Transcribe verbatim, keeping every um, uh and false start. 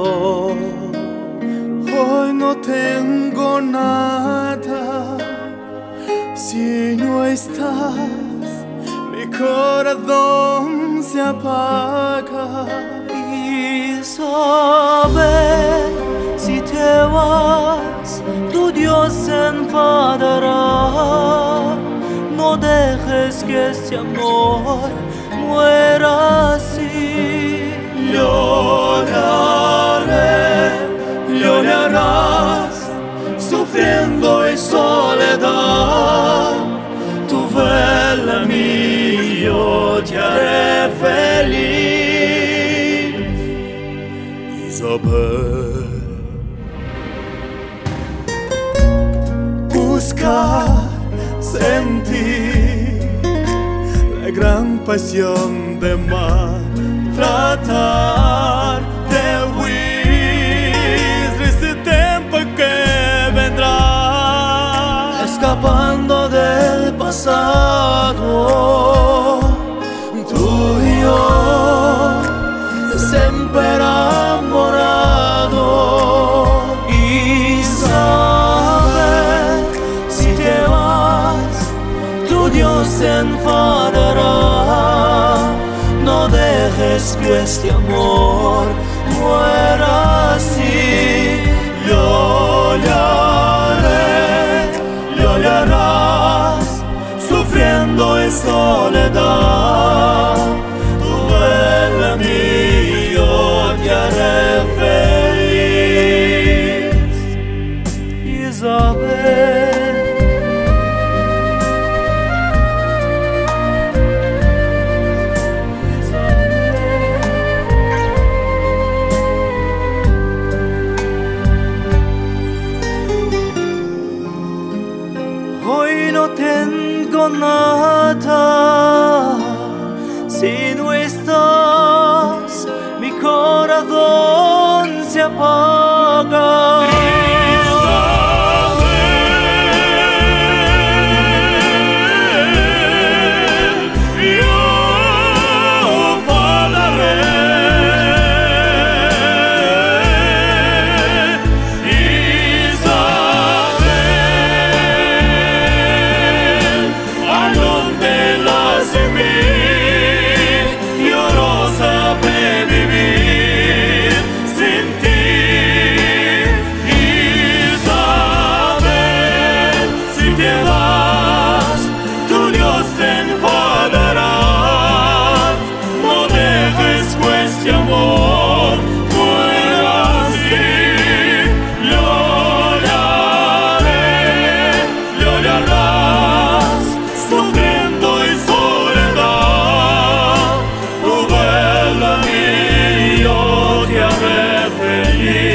Hoy no tengo nada, si no estás, mi corazón se apaga. Y saber, si te vas, tu Dios se enfadará. No dejes que este amor muera así. Lloraré, llorarás, sufriendo en soledad. Tu vela mía, yo te haré feliz. Isabel, buscar, sentir la gran pasión de mar, tratar de huir de este tiempo que vendrá, escapando del pasado. Tú y yo, siempre enamorados. Y saber, si te vas, tu Dios se enfadará. No dejes que este amor muera así. Lloraré, llorarás, sufriendo en soledad. Tu vela mía, yo te haré feliz. Isabel, hoy no tengo nada, si no estás, mi corazón se apaga. Feliz.